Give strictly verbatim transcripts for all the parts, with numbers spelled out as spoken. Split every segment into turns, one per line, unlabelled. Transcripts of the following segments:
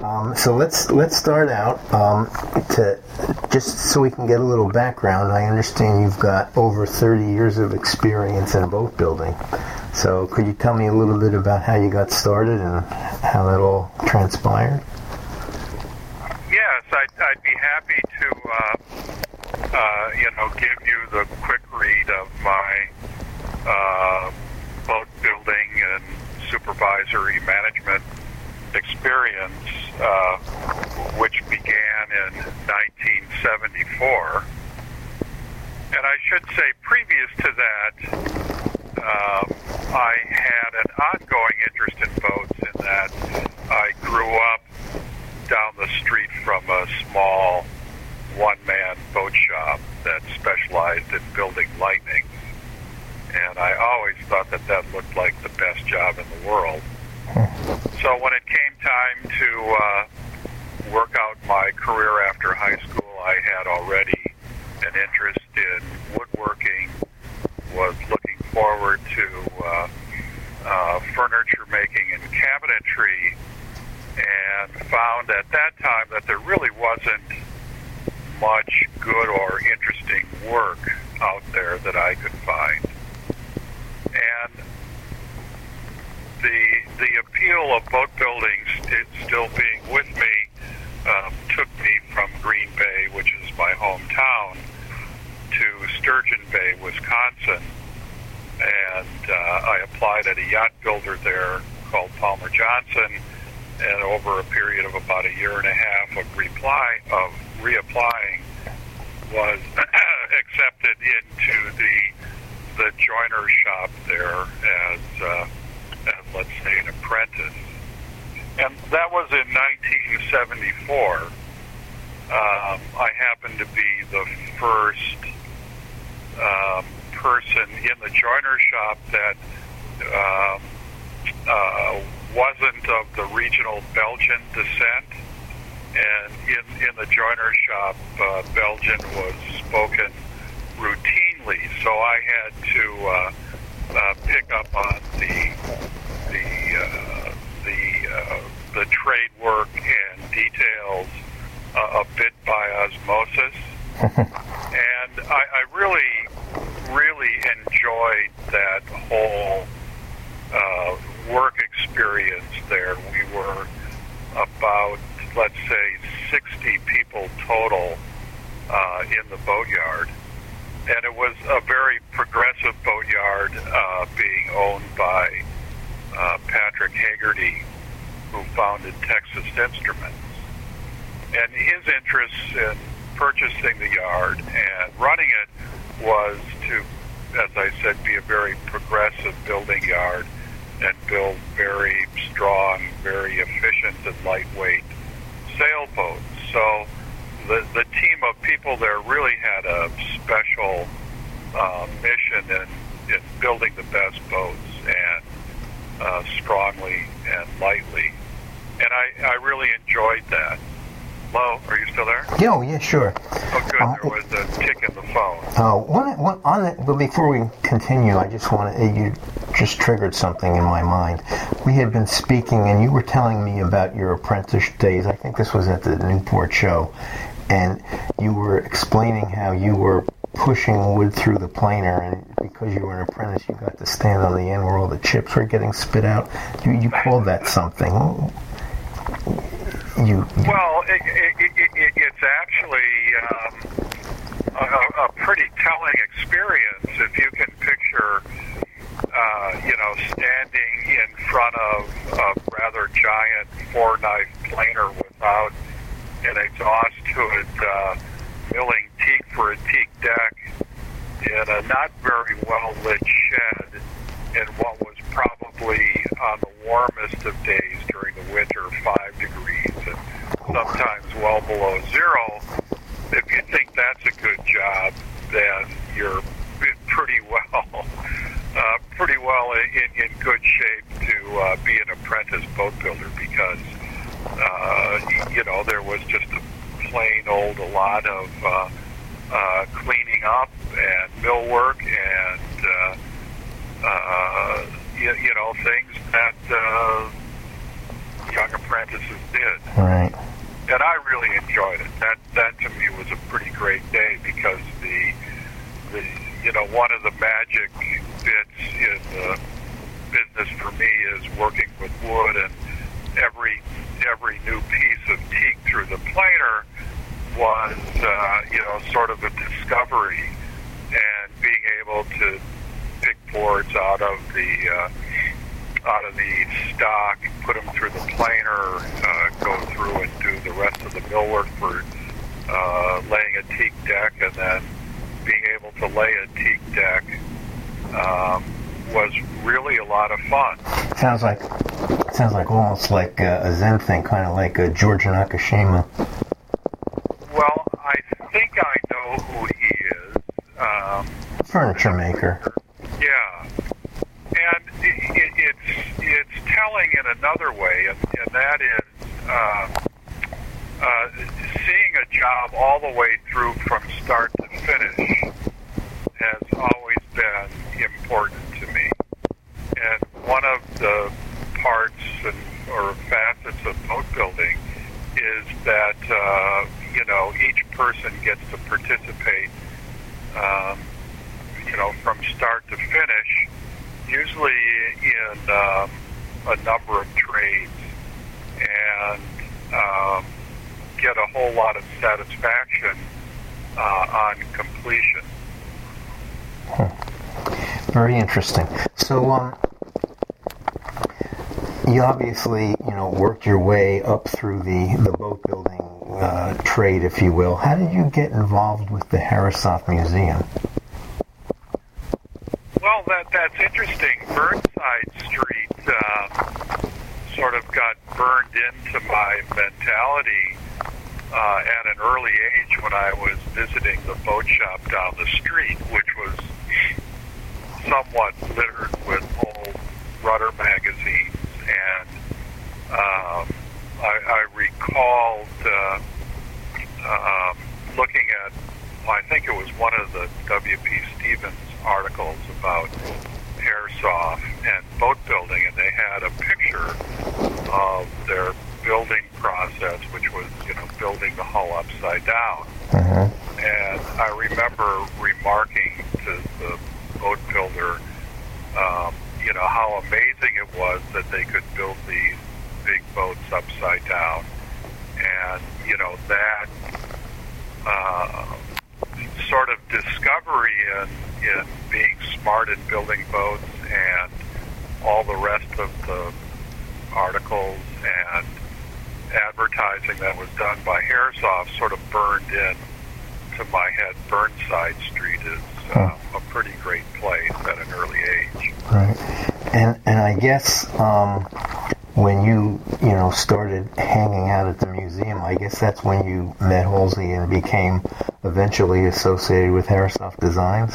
Um, so let's let's start out um, to just so we can get a little background. I understand you've got over thirty years of experience in boat building. So could you tell me a little bit about how you got started and how that all transpired?
Yes, I'd, I'd be happy to, uh, uh, you know, give you the quick read of my uh, boat building and supervisory management experience, uh, which began in nineteen seventy-four. And I should say, previous to that, um, I had an ongoing interest in boats in that I grew up down the street from a small one-man boat shop that specialized in building Lightnings. And I always thought that that looked like the best job in the world. So when it came time to uh, work out my career after high school, I had already an interest in woodworking, was looking forward to uh, uh, furniture making and cabinetry, and found at that time that there really wasn't much good or interesting work out there that I could find. And the the appeal of boat building st- still being with me um, took me from Green Bay, which is my hometown, to Sturgeon Bay, Wisconsin, and uh, I applied at a yacht builder there called Palmer Johnson, and over a period of about a year and a half of reply of reapplying, was accepted into the the joiner shop there as, uh, as let's say, an apprentice. And that was in nineteen seventy-four. Um, I happened to be the first um, person in the joiner shop that um, uh, wasn't of the regional Belgian descent. And in, in the joiner shop, uh, Belgian was spoken routinely, so I had to uh, uh, pick up on the the uh, the uh, the trade work and details uh, a bit by osmosis, and I, I really really enjoyed that whole uh, work experience there. We were about, let's say, sixty people total uh, in the boatyard. And it was a very progressive boatyard uh, being owned by uh, Patrick Hagerty, who founded Texas Instruments. And his interest in purchasing the yard and running it was to, as I said, be a very progressive building yard and build very strong, very efficient and lightweight sailboats. So the the team of people there really had a special uh, mission in, in building the best boats, and uh, strongly and lightly. And I, I really enjoyed that. Hello, are you still there?
Yeah, oh, yeah, sure.
Oh, good. Uh, there was a tick in the phone.
Oh, uh, one, one, on it, but before we continue, I just want to, you just triggered something in my mind. We had been speaking, and you were telling me about your apprentice days. I think this was at the Newport show, and you were explaining how you were pushing wood through the planer, and because you were an apprentice, you got to stand on the end where all the chips were getting spit out. You, you called that something. You, you
well, it, it, it, it's actually um, a, a pretty telling experience. If you can picture, uh, you know, standing in front of a rather giant four-knife planer without an exhaust to it, uh, milling teak for a teak deck in a not very well-lit shed in what was probably on the warmest of days during the winter, five degrees, and sometimes well below zero. If you think that's a good job, then you're pretty well, uh, pretty well in, in good shape to uh, be an apprentice boat builder, because uh, you know there was just a plain old a lot of uh, uh, cleaning up and millwork and uh, uh, you, you know things that uh, young apprentices did.
Right.
And I really enjoyed it. That that to me was a pretty great day because the the you know one of the magic bits in the business for me is working with wood, and every every new piece of teak through the planer was uh, you know sort of a discovery, and being able to pick boards out of the uh, out of the stock, put them through the planer, uh, go through and do the rest of the millwork for uh, laying a teak deck, and then being able to lay a teak deck um, was really a lot of fun.
Sounds like sounds like almost like a, a Zen thing, kind of like a George Nakashima.
Well, I think I know who he is. Um,
Furniture maker.
Yeah. And it, it, it's it's telling in another way, and, and that is uh, uh, seeing a job all the way through from start to finish has always been important to me. And one of the parts and, or facets of boat building is that uh, you know each person gets to participate, um, you know, from start to finish. Usually in um, a number of trades, and um, get a whole lot of satisfaction uh, on completion.
Very interesting. So, um, you obviously, you know, worked your way up through the, the boat building uh, trade, if you will. How did you get involved with the Harrisoff Museum?
Well, that that's interesting. Burnside Street uh, sort of got burned into my mentality uh, at an early age when I was visiting the boat shop down the street, which was somewhat littered with old rudder magazines. And um, I, I recalled uh, uh, looking at, I think it was one of the W P Stevens articles about Airsoft and boat building, and they had a picture of their building process, which was, you know, building the hull upside down.
Mm-hmm.
And I remember remarking to the boat builder, um, you know, how amazing it was that they could build these big boats upside down. And, you know, that uh, sort of discovery in, in being smart in building boats and all the rest of the articles and advertising that was done by Harrisoff sort of burned in to my head. Burnside Street is uh, a pretty great place at an early age.
Right. And and I guess um, when you, you know, started hanging out at the museum, I guess that's when you met Halsey and became eventually associated with Harrisoff Designs?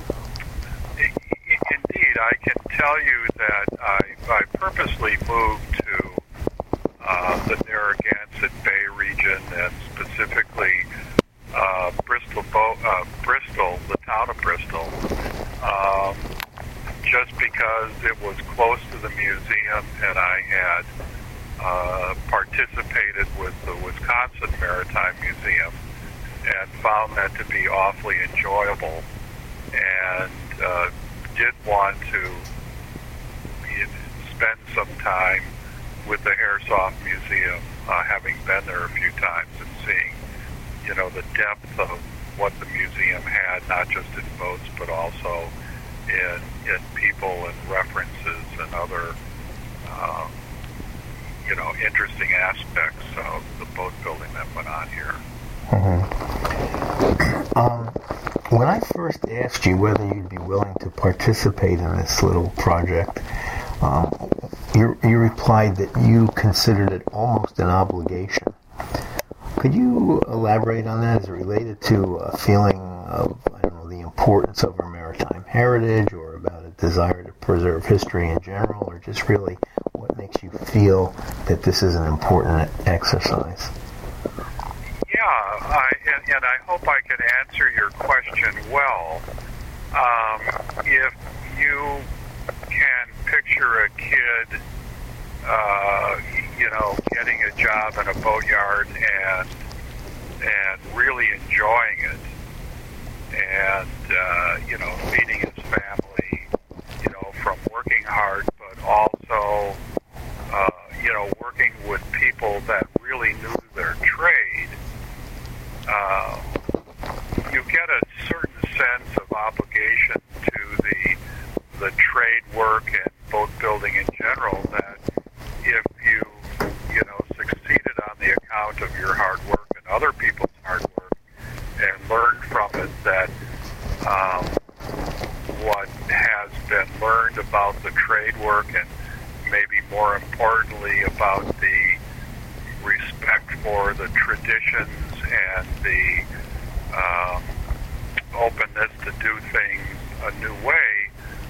Indeed, I can tell you that I, I purposely moved to uh, the Narragansett Bay region, and specifically uh, Bristol, Bo- uh, Bristol, the town of Bristol, um, just because it was close to the museum, and I had uh, participated with the Wisconsin Maritime Museum and found that to be awfully enjoyable, and uh, did want to spend some time with the Harrisoff Museum, uh, having been there a few times and seeing, you know, the depth of what the museum had, not just in boats, but also in, in people and references and other, uh, you know, interesting aspects of the boat building that went on here.
Mm-hmm. Um, when I first asked you whether you'd be willing to participate in this little project, um, you, you replied that you considered it almost an obligation. Could you elaborate on that? Is it related to a feeling of, I don't know, the importance of our maritime heritage, or about a desire to preserve history in general, or just really what makes you feel that this is an important exercise?
Yeah, I, and, and I hope I can answer your question well. Um, if you can picture a kid, uh, you know, getting a job in a boatyard and and really enjoying it, and uh, you know, feeding his family, you know, from working hard, but also uh, you know, working with people that really knew their trade. Uh, you get a certain sense of obligation to the the trade work and boat building in general, that if you, you know, succeeded on the account of your hard work and other people's hard work and learned from it, that um, what has been learned about the trade work, and maybe more importantly about the respect for the traditions and the um, openness to do things a new way,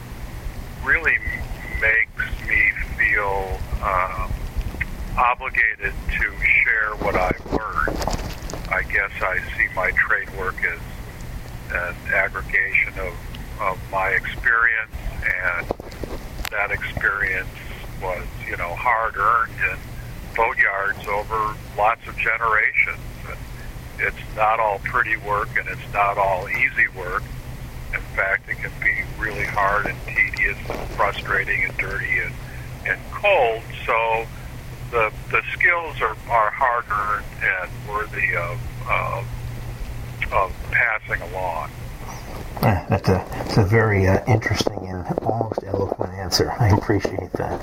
really makes me feel um, obligated to share what I've learned. I guess I see my trade work as an aggregation of, of my experience, and that experience was, you know, hard-earned in boatyards over lots of generations. And it's not all pretty work, and it's not all easy work. In fact, it can be really hard and tedious and frustrating and dirty and, and cold. So the the skills are, are hard-earned and worthy of, of, of passing along.
Uh, that's a, that's a very uh, interesting and almost eloquent answer. I appreciate that.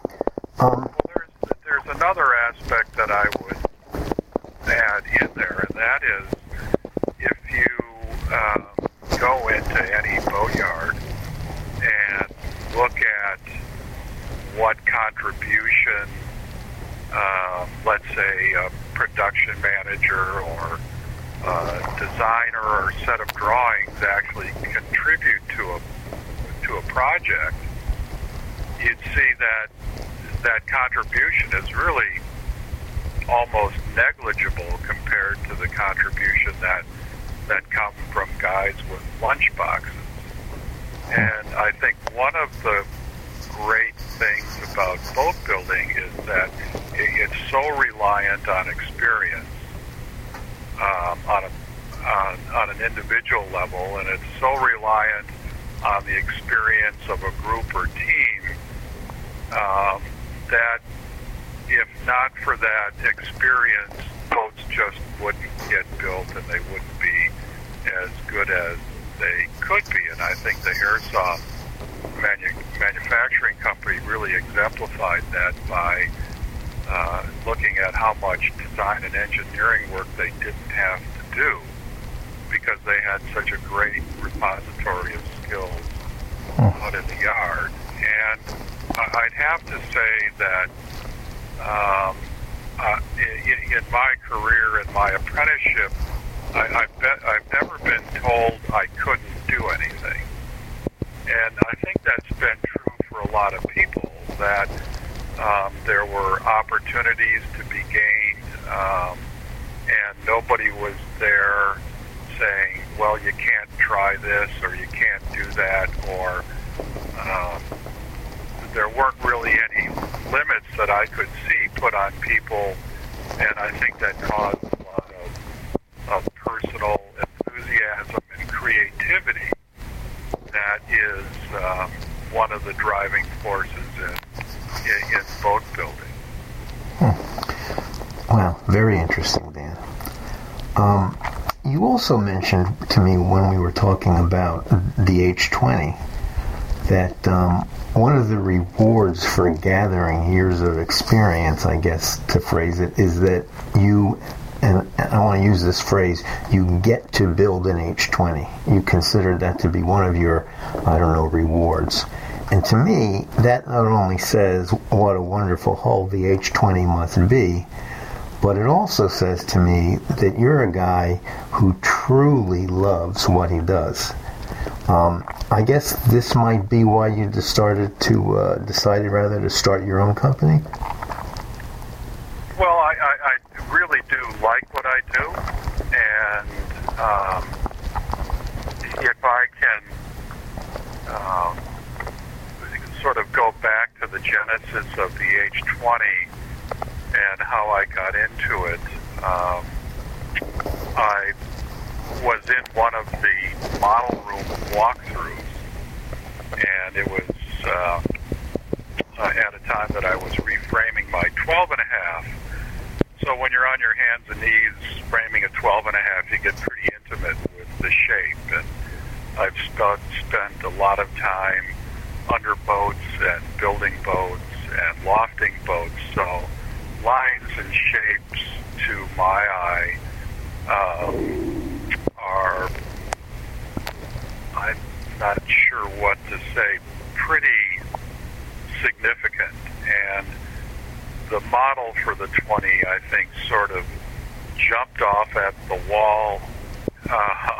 Um,
well, there's, there's another aspect that I would add in there, and that is if you um, go into any boatyard and look at what contribution, uh, let's say, a production manager or a designer or set of drawings actually contribute to a to a project, you'd see that that contribution is really almost negligible compared to the contribution that that come from guys with lunch boxes. And I think one of the great things about boat building is that it's so reliant on experience um, on, a, on, on an individual level, and it's so reliant on the experience of a group or team um, that if not for that experience, boats just wouldn't get built, and they wouldn't be as good as they could be. And I think the Airsoft manu- manufacturing company really exemplified that by uh, looking at how much design and engineering work they didn't have to do, because they had such a great repository of skills out in the yard. And I'd have to say that um, uh, in, in my career, in my apprenticeship, I, I bet I've never been told I couldn't do anything. And I think that's been true for a lot of people, that um, there were opportunities to be gained, um, and nobody was there saying, well, you can't try this, or you can't do that, or um, there weren't really any limits that I could see put on people, and I think that caused a lot of, of personal enthusiasm and creativity that is um, one of the driving forces in, in, in boat building.
Hmm. Wow, very interesting, Dan. Um, you also mentioned to me when we were talking about the H twenty that um, one of the rewards for gathering years of experience, I guess to phrase it, is that you, and I want to use this phrase, you get to build an H twenty. You consider that to be one of your, I don't know, rewards. And to me, that not only says what a wonderful hull the H twenty must be, but it also says to me that you're a guy who truly loves what he does. Um, I guess this might be why you just started to uh, decided rather to start your own company.
Well, I, I, I really do like what I do, and um, if I can um, sort of go back to the genesis of the H twenty, and how I got into it. Um, I was in one of the model room walkthroughs, and it was uh, uh, at a time that I was reframing my twelve and a half. So when you're on your hands and knees framing a twelve and a half, you get pretty intimate with the shape. And I've st- spent a lot of time under boats and building boats and lofting boats. So lines and shapes to my eye um, are, I'm not sure what to say, pretty significant. And the model for the twenty, I think, sort of jumped off at the wall um,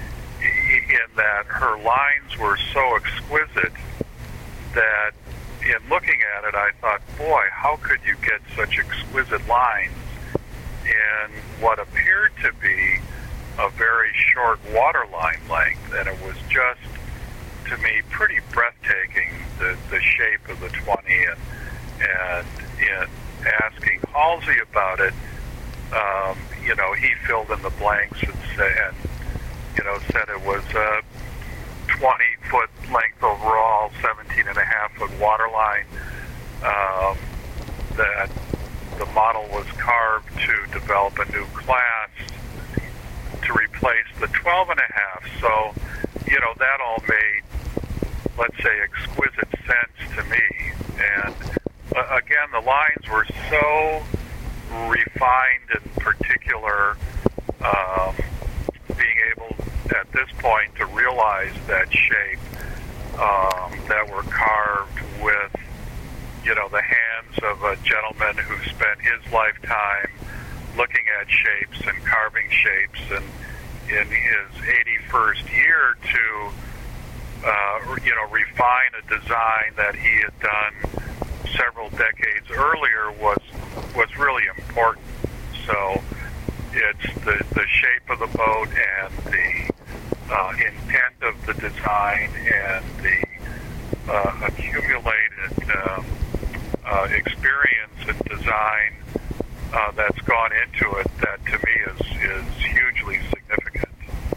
in that her lines were so exquisite that in looking at it, I thought, boy, how could you get such exquisite lines in what appeared to be a very short waterline length? And it was just, to me, pretty breathtaking, the, the shape of the twenty. And, and in asking Halsey about it, um, you know, he filled in the blanks and, say, and you know, said it was a twenty-foot length overall, seventeen and a half foot waterline, um, that the model was carved to develop a new class to replace the twelve and a half. So, you know, that all made, let's say, exquisite sense to me. And uh, again, the lines were so refined and particular, um, being able at this point to realize that shape, um, that were carved with, you know, the hands of a gentleman who spent his lifetime looking at shapes and carving shapes, and in his eighty-first year to, uh, you know, refine a design that he had done several decades earlier was was really important. So it's the, the shape of the boat and the uh, intent of the design and the uh, accumulated uh, uh, experience and design uh, that's gone into it that to me is, is hugely significant.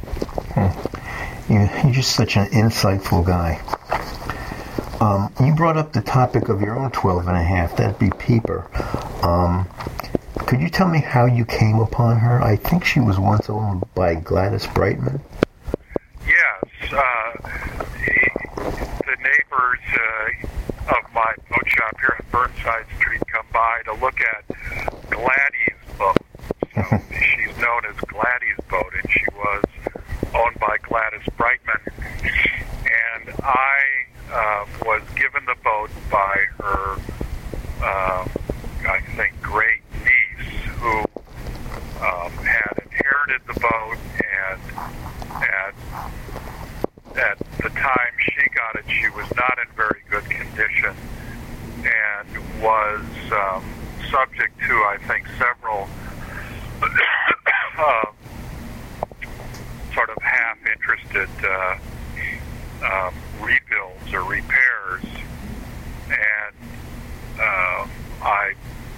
Hmm. You, you're just such an insightful guy. Um, you brought up the topic of your own twelve and a half, that'd be Peeper. Um, could you tell me how you came upon her? I think she was once owned by Gladys Brightman.
Yes. Uh, the, the neighbors uh, of my boat shop here on Burnside Street come by to look at Gladys' boat. So she's known as Gladys' boat, and she was owned by Gladys Brightman. And I uh, was given the boat by her, uh, I think, great niece, who um, had inherited the boat, and at, at the time she got it, she was not in very good condition and was um, subject to, I think, several uh, sort of half-interested uh, um, rebuilds or repairs, and uh, I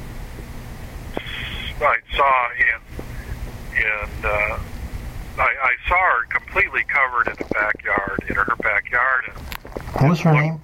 I saw in in uh, I, I saw her completely covered in the backyard, in her backyard. And
what was her name?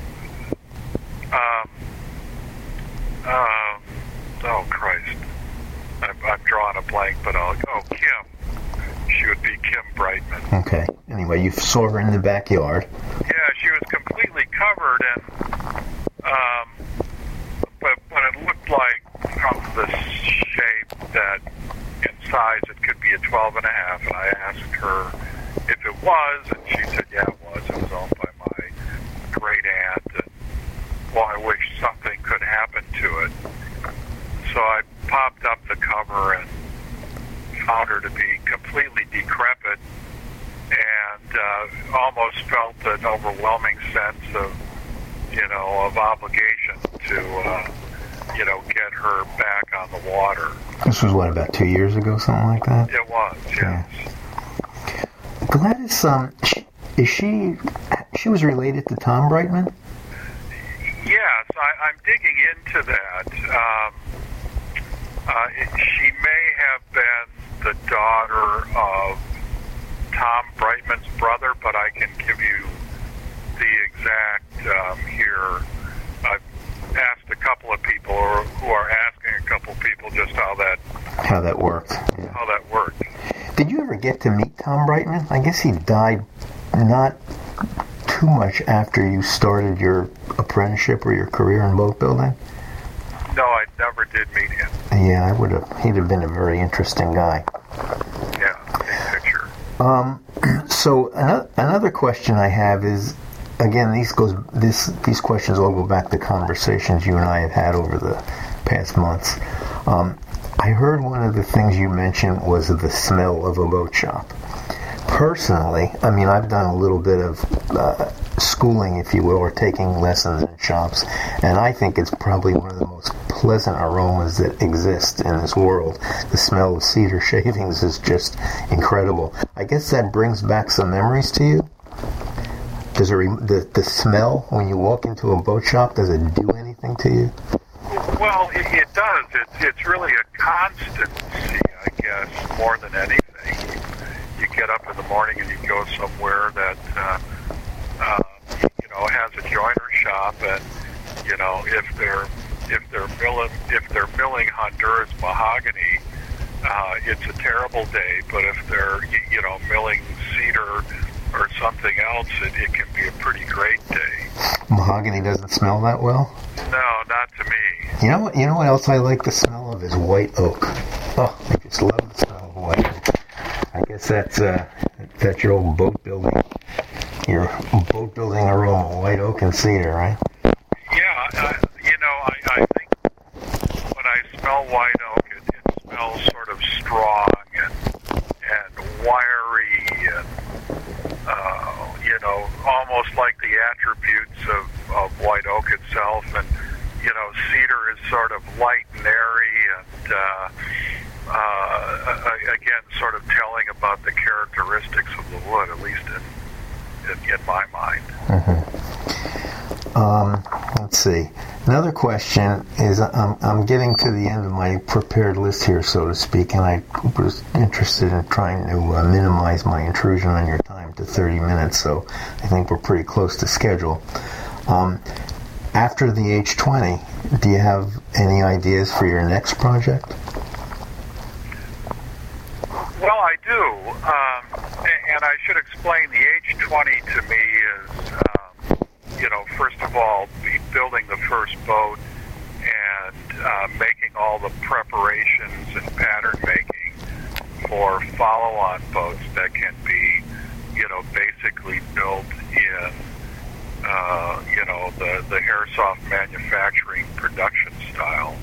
Um. Um. Oh Christ! I'm, I'm drawing a blank, but I'll oh Kim. She would be Kim Brightman.
Okay. Anyway, you saw her in the backyard.
Yeah, she was completely covered, and um, but but it looked like from the shape that in size it could be a twelve and a half. And I asked her if it was, and she said, yeah, it was. It was owned by my great aunt, and well, I wish something could happen to it. So I popped up the cover and found her to be completely decrepit, and uh, almost felt an overwhelming sense of, you know, of obligation to, uh, you know, get her back on the water.
This was, what, about two years ago, something like that?
It was, yes.
Yeah. Gladys, um, she, is she, she was related to Tom Brightman?
Yes, I, I'm digging into that. Um, Uh, she may have been the daughter of Tom Brightman's brother, but I can give you the exact um, here. I've asked a couple of people, or who are asking a couple of people, just how that
how that worked. Yeah.
How that worked.
Did you ever get to meet Tom Brightman? I guess he died not too much after you started your apprenticeship or your career in boat building.
No, I never did meet him.
Yeah, I would have. He'd have been a very interesting guy.
Yeah, big picture.
Um, so another, another question I have is, again, these goes this these questions all go back to conversations you and I have had over the past months. Um, I heard one of the things you mentioned was the smell of a boat shop. Personally, I mean, I've done a little bit of uh, schooling, if you will, or taking lessons in shops, and I think it's probably one of the most pleasant aromas that exist in this world. The smell of cedar shavings is just incredible. I guess that brings back some memories to you. Does it re- the the smell when you walk into a boat shop, does it do anything to you?
Well, it, it does. It's it's really a constancy, I guess, more than anything. You get up in the morning and you go somewhere that uh, uh, you know has a joiner shop, and you know if they're if they're milling if they're milling Honduras mahogany, uh, it's a terrible day. But if they're you know milling cedar or something else, it, it can be a pretty great day.
Mahogany doesn't smell that well?
No, not to me.
You know what? You know what else I like the smell of is white oak. Oh, I just love the smell of white oak. I guess that's uh, that's your old boat building, your boat building aroma, white oak and cedar, right?
Yeah, uh, you know, I, I think when I smell white oak, it, it smells sort of strong and and wiry and uh, you know, almost like the attributes of, of white oak itself. And you know, cedar is sort of light and airy and uh, uh, again, sort of telling about the characteristics of the wood, at least in in, in my mind.
Mm-hmm. Um, let's see. Another question is, I'm, I'm getting to the end of my prepared list here, so to speak, and I was interested in trying to uh, minimize my intrusion on your time to thirty minutes, so I think we're pretty close to schedule. Um, after the H twenty, do you have any ideas for your next project?
Well, I do, um, and I should explain the H twenty to me is, um, you know, first of all, building the first boat and uh, making all the preparations and pattern making for follow-on boats that can be, you know, basically built in, uh, you know, the, the Hairsoft manufacturing production style.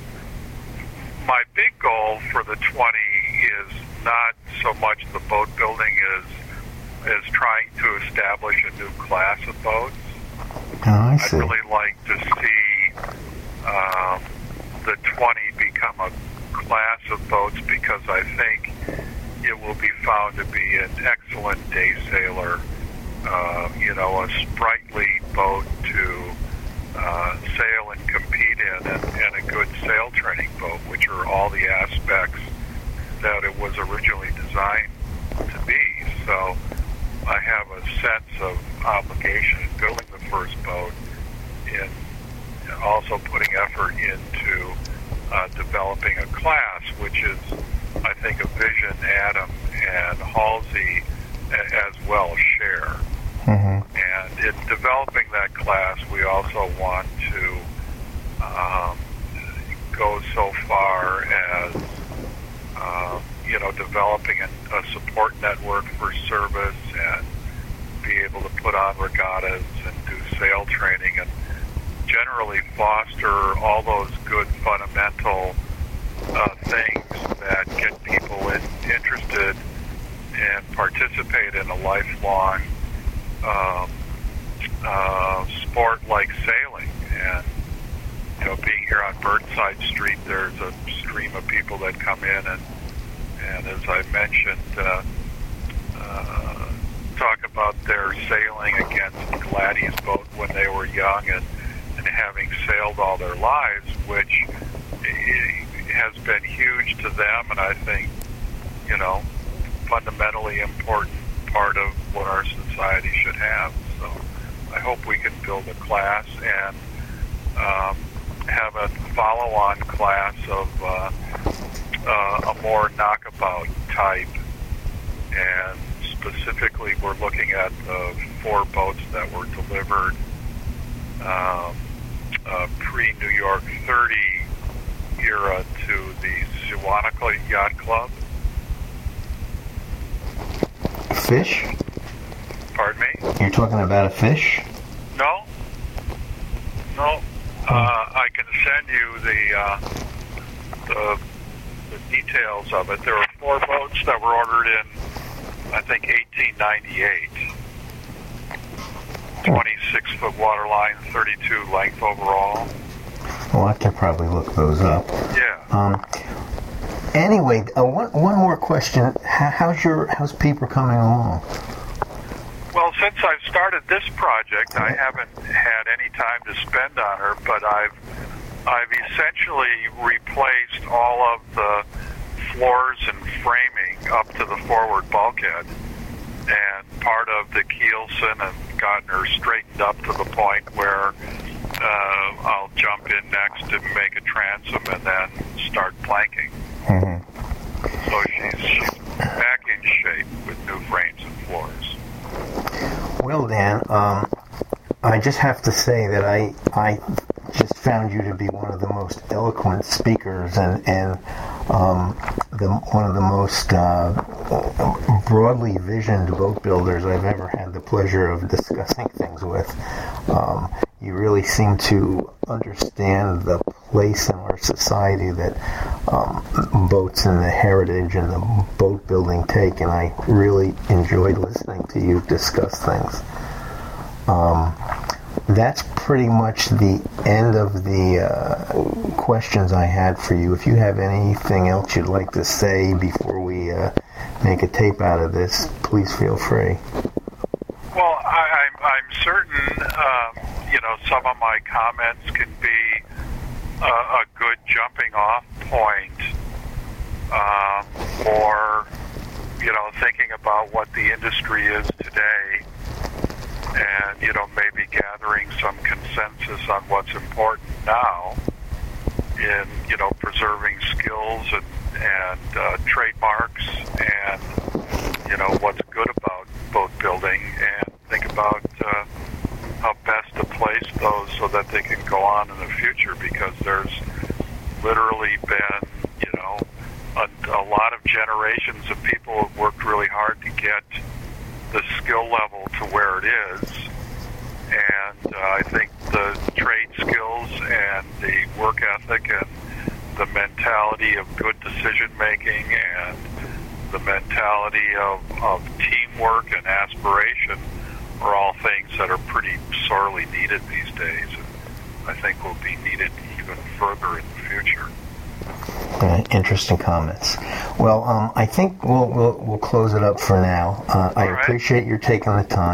My big goal for the twenty is not so much the boat building as is trying to establish a new class of boats.
Oh, I see.
I'd really like to see um, the twenty become a class of boats, because I think it will be found to be an excellent day sailor, uh, you know, a sprightly boat to uh, sail and compete in, and, and a good sail training boat, which are all the aspects that it was originally designed to be. So I have a sense of obligation in building the first boat, in also putting effort into uh, developing a class, which is, I think, a vision Adam and Halsey as well share.
Mm-hmm.
And in developing that class, we also want to um, go so far as uh, you know, developing a, a support network for service and be able to put on regattas and do sail training and generally foster all those good fundamental uh, things that get people in, interested and participate in a lifelong um, uh, sport like sailing. And, you know, being here on Burnside Street, there's a stream of people that come in and And as I mentioned, uh, uh, talk about their sailing against Gladys boat when they were young and, and having sailed all their lives, which has been huge to them, and I think, you know, fundamentally important part of what our society should have. So I hope we can build a class and um, have a follow-on class of uh, uh, a more knockabout type. And specifically, we're looking at the four boats that were delivered um, uh, pre-New York thirty era to the Sewanee Yacht Club.
Fish?
Pardon me?
You're talking about a fish?
No. No. Uh, I can send you the, uh, the the details of it. There were four boats that were ordered in, I think, eighteen ninety-eight. twenty-six foot waterline, thirty-two length overall.
Well, I can probably look those up.
Yeah.
Um, anyway, uh, one, one more question. How, how's your how's Peeper coming along?
Well, since I've started this project, I haven't had any time to spend on her, but I've I've essentially replaced all of the floors and framing up to the forward bulkhead, and part of the keelson, and gotten her straightened up to the point where uh, I'll jump in next to make a transom and then start planking.
Mm-hmm.
So she's, she's back in shape with new frames and floors.
Well, Dan, um, I just have to say that I I just found you to be one of the most eloquent speakers and and um, the one of the most uh, broadly visioned boat builders I've ever had the pleasure of discussing things with. Um, you really seem to understand the place in our society that um, boats and the heritage and the boat building take, and I really enjoyed listening to you discuss things. Um, that's pretty much the end of the uh, questions I had for you. If you have anything else you'd like to say before we uh, make a tape out of this, please feel free.
Well, I, I'm, I'm certain, um, you know, some of my comments can be a, a good jumping off point uh, for, you know, thinking about what the industry is today, and, you know, maybe gathering some consensus on what's important now in, you know, preserving skills and, and uh, trademarks and, you know, what's good about boat building, and think about uh, how best to place those so that they can go on in the future, because there's literally been, you know, a, a lot of generations of people who have worked really hard to get the skill level to where it is, and uh, I think the trade skills and the work ethic and the mentality of good decision making and the mentality of, of teamwork and aspiration are all things that are pretty sorely needed these days, and I think will be needed even further in the future.
Uh, interesting comments. Well, um, I think we'll, we'll we'll close it up for now. Uh, I
right.
appreciate your taking the time.